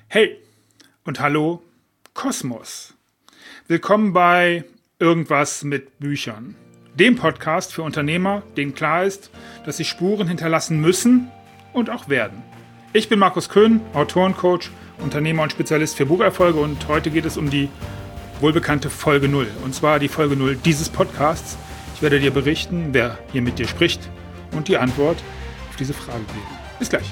Hey und hallo Kosmos. Willkommen bei Irgendwas mit Büchern, dem Podcast für Unternehmer, denen klar ist, dass sie Spuren hinterlassen müssen und auch werden. Ich bin Markus Köhn, Autorencoach, Unternehmer und Spezialist für Bucherfolge und heute geht es um die wohlbekannte Folge 0 und zwar die Folge 0 dieses Podcasts. Ich werde dir berichten, wer hier mit dir spricht und die Antwort auf diese Frage geben. Bis gleich.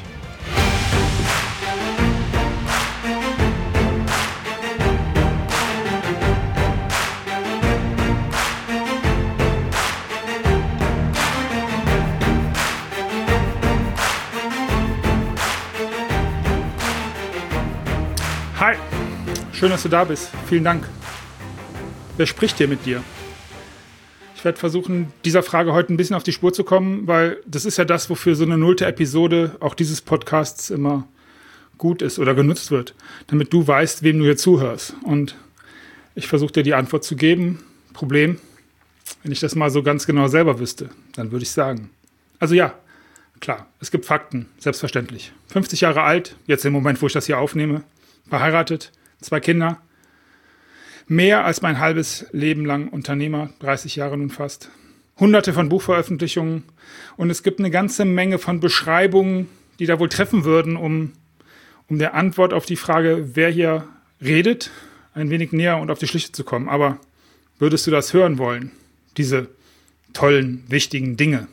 Hi, schön, dass du da bist. Vielen Dank. Wer spricht hier mit dir? Ich werde versuchen, dieser Frage heute ein bisschen auf die Spur zu kommen, weil das ist ja das, wofür so eine 0. Episode auch dieses Podcasts immer gut ist oder genutzt wird, damit du weißt, wem du hier zuhörst. Und ich versuche dir die Antwort zu geben. Problem, wenn ich das mal so ganz genau selber wüsste, dann würde ich sagen. Also ja, klar, es gibt Fakten, selbstverständlich. 50 Jahre alt, jetzt im Moment, wo ich das hier aufnehme, verheiratet, 2 Kinder, mehr als mein halbes Leben lang Unternehmer, 30 Jahre nun fast, Hunderte von Buchveröffentlichungen und es gibt eine ganze Menge von Beschreibungen, die da wohl treffen würden, um der Antwort auf die Frage, wer hier redet, ein wenig näher und auf die Schliche zu kommen. Aber würdest du das hören wollen, diese tollen, wichtigen Dinge?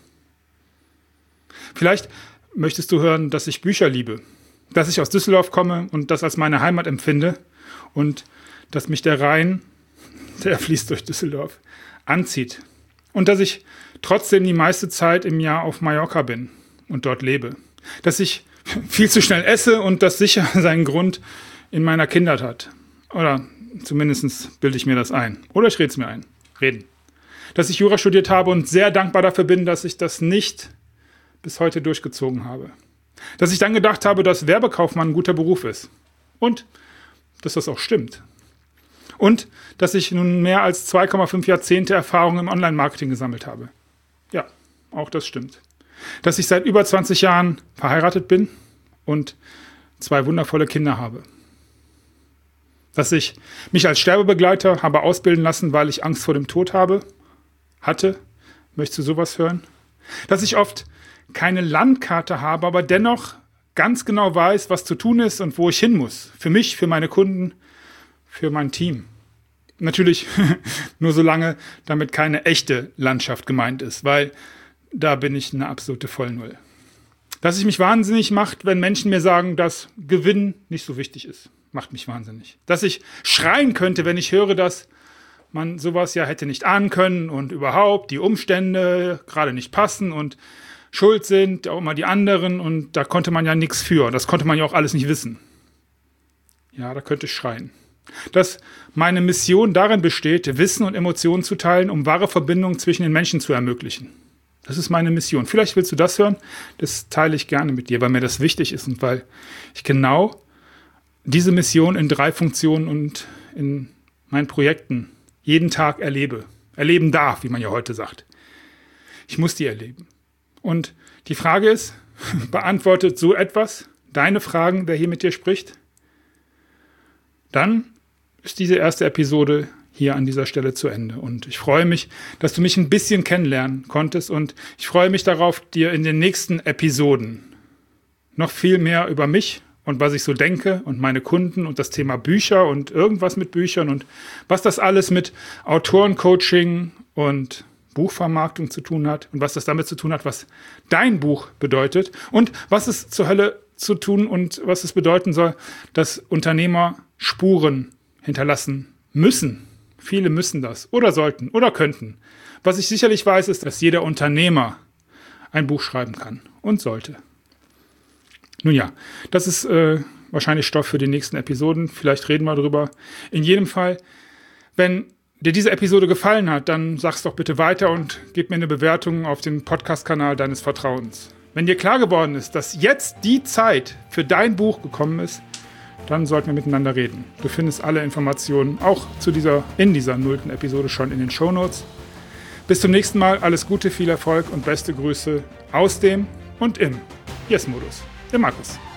Vielleicht möchtest du hören, dass ich Bücher liebe, dass ich aus Düsseldorf komme und das als meine Heimat empfinde und dass mich der Rhein, der fließt durch Düsseldorf, anzieht und dass ich trotzdem die meiste Zeit im Jahr auf Mallorca bin und dort lebe. Dass ich viel zu schnell esse und das sicher seinen Grund in meiner Kindheit hat. Oder zumindest bilde ich mir das ein. Oder ich rede es mir ein. Reden. Dass ich Jura studiert habe und sehr dankbar dafür bin, dass ich das nicht bis heute durchgezogen habe. Dass ich dann gedacht habe, dass Werbekaufmann ein guter Beruf ist. Und dass das auch stimmt. Und dass ich nun mehr als 2,5 Jahrzehnte Erfahrung im Online-Marketing gesammelt habe. Ja, auch das stimmt. Dass ich seit über 20 Jahren verheiratet bin und 2 wundervolle Kinder habe. Dass ich mich als Sterbebegleiter habe ausbilden lassen, weil ich Angst vor dem Tod hatte. Möchtest du sowas hören? Dass ich oft keine Landkarte habe, aber dennoch ganz genau weiß, was zu tun ist und wo ich hin muss. Für mich, für meine Kunden, für mein Team. Natürlich nur so lange, damit keine echte Landschaft gemeint ist, weil da bin ich eine absolute Vollnull. Dass ich mich wahnsinnig macht, wenn Menschen mir sagen, dass Gewinn nicht so wichtig ist. Macht mich wahnsinnig. Dass ich schreien könnte, wenn ich höre, dass man sowas ja hätte nicht ahnen können und überhaupt die Umstände gerade nicht passen und schuld sind, auch immer die anderen und da konnte man ja nichts für. Das konnte man ja auch alles nicht wissen. Ja, da könnte ich schreien. Dass meine Mission darin besteht, Wissen und Emotionen zu teilen, um wahre Verbindungen zwischen den Menschen zu ermöglichen. Das ist meine Mission. Vielleicht willst du das hören. Das teile ich gerne mit dir, weil mir das wichtig ist und weil ich genau diese Mission in 3 Funktionen und in meinen Projekten jeden Tag erleben darf, wie man ja heute sagt. Ich muss die erleben. Und die Frage ist, beantwortet so etwas deine Fragen, wer hier mit dir spricht? Dann ist diese erste Episode hier an dieser Stelle zu Ende. Und ich freue mich, dass du mich ein bisschen kennenlernen konntest. Und ich freue mich darauf, dir in den nächsten Episoden noch viel mehr über mich und was ich so denke und meine Kunden und das Thema Bücher und irgendwas mit Büchern und was das alles mit Autorencoaching und Buchvermarktung zu tun hat und was das damit zu tun hat, was dein Buch bedeutet und was es zur Hölle zu tun und was es bedeuten soll, dass Unternehmer Spuren hinterlassen müssen. Viele müssen das oder sollten oder könnten. Was ich sicherlich weiß, ist, dass jeder Unternehmer ein Buch schreiben kann und sollte. Nun ja, das ist wahrscheinlich Stoff für die nächsten Episoden. Vielleicht reden wir drüber. In jedem Fall, wenn dir diese Episode gefallen hat, dann sag's doch bitte weiter und gib mir eine Bewertung auf den Podcast-Kanal deines Vertrauens. Wenn dir klar geworden ist, dass jetzt die Zeit für dein Buch gekommen ist, dann sollten wir miteinander reden. Du findest alle Informationen auch in dieser 0. Episode schon in den Shownotes. Bis zum nächsten Mal, alles Gute, viel Erfolg und beste Grüße aus dem und im Yes-Modus. Der Markus.